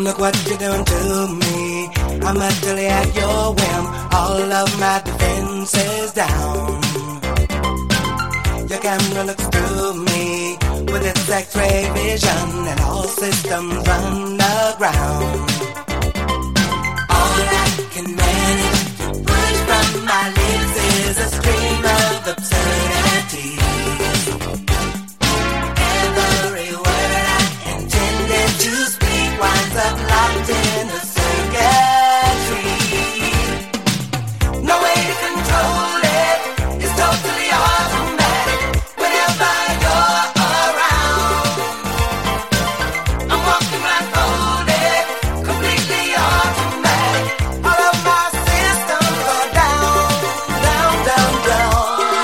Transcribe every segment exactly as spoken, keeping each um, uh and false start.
Look what you're doing to me. I'm utterly at your whim. All of my defenses down. Your camera looks through me with its X-ray vision, and all systems run aground. All I can manage to push from my lips is a stream of absurdities. Every word I intended to speak winds up locked in the circuitry. No way to control it. It's totally automatic. Whenever you're around, I'm walking blindfolded, completely automatic. All of my systems are down, down, down, down.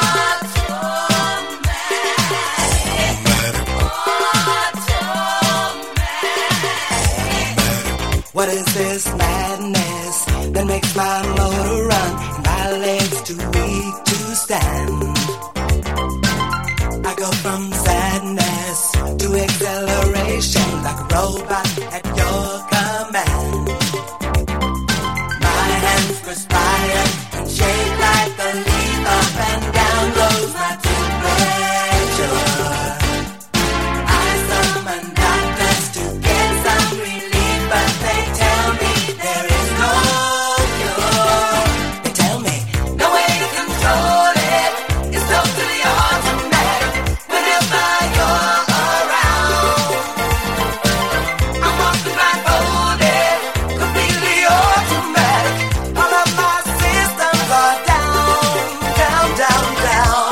What is this madness that makes my motor run and my legs too weak to stand? I go from sadness to acceleration like a robot at your command. My hands perspire and shake like a leaf. Up and down goes my temperature. I summon doctors to get some relief, but they tell me there is no cure. They tell me no way to control it. It's totally automatic. Whenever you're around, I'm walking blindfolded, completely automatic. All of my systems are down, down, down, down.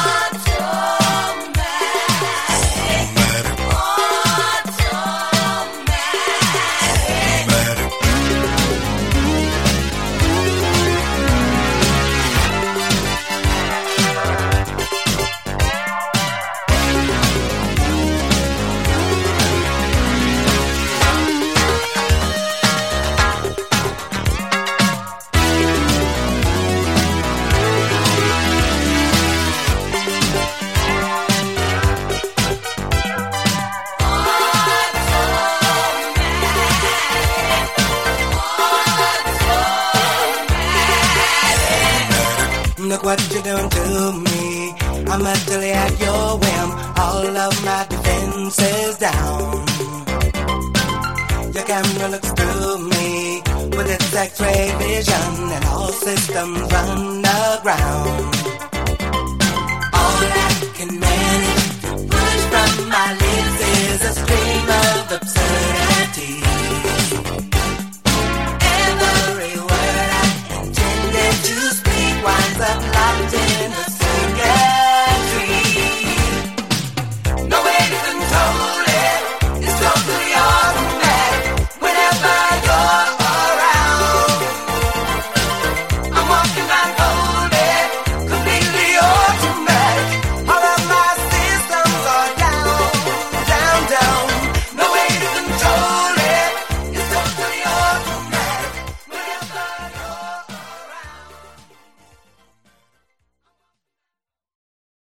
Look what you're doing to me. I'm utterly at your whim. All of my defenses down. Your camera looks through me with its X-ray vision, and all systems run aground.